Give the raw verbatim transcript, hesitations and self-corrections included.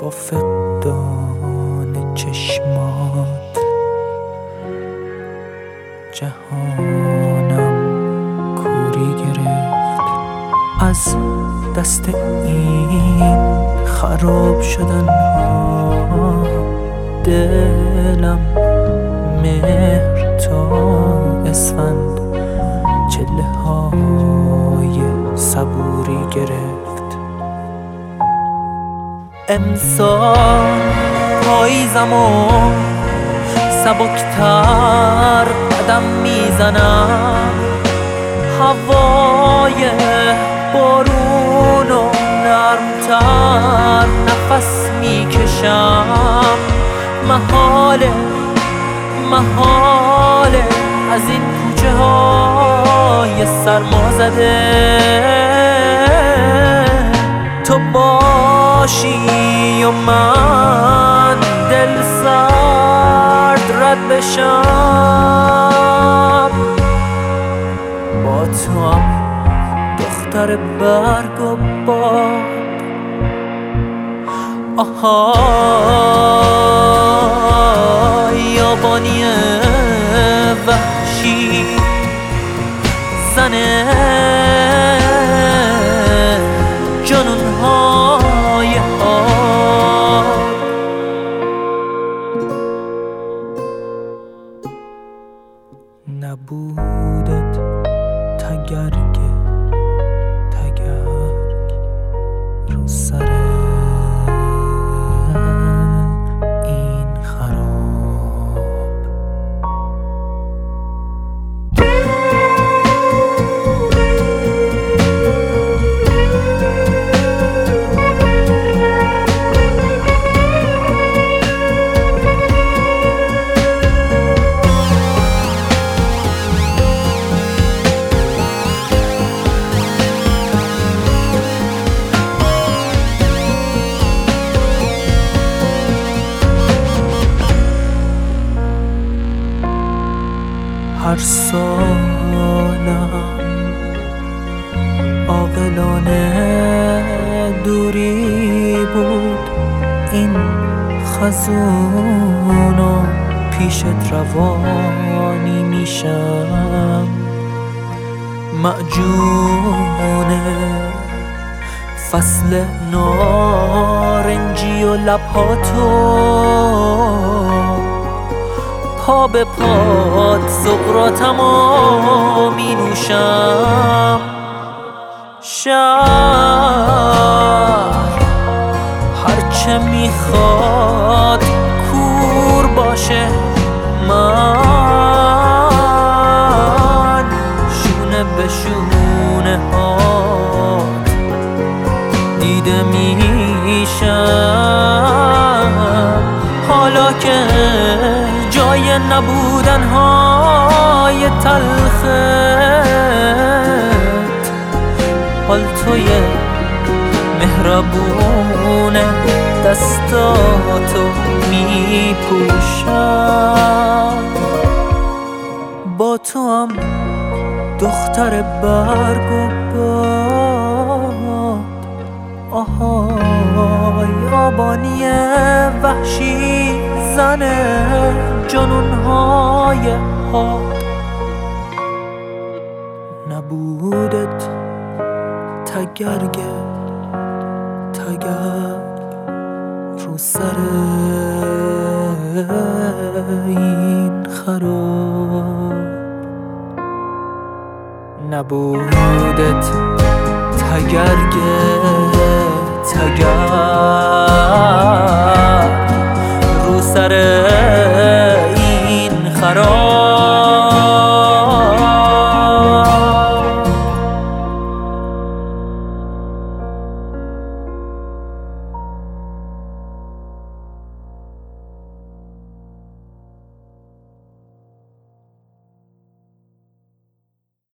با فقدان چشمات جهانم کوری گرفت. از دست این خراب شدن ها دلم مهر تا اسفند چله های صبوری گرفت. امسال پاییزم و سبکتر قدم میزنم، هوای بارون و نرمتر نفس میکشم. محاله محاله از این کوچه های سرما زده تو باشی و من دل سرد رد بشم. با تو هم دختر برگ و باد، آها یابانی وحشی زنه جنونهای آب. نبودت تگرگ تگرگ رو سر این خراب. هر سالم عاقلانه دوری بود، این خزون و پیشت روانی میشم. معجون فصل نارنجی و لبهاتو پا به پات سقراطمو می نوشم. شهر هرچه میخواد کور باشه، من شونه به شونه هات دیده میشم. حالا که جای نبودن های تلخت پالتوی مهربون دستاتو می پوشم. با تو هم دختر برگ و باد، آها یابانی وحشی زنه جنونهای حاد. نبودت تگرگ تگرگ رو سر این خراب. نبودت تگرگ تگرگ رو سر این خراب.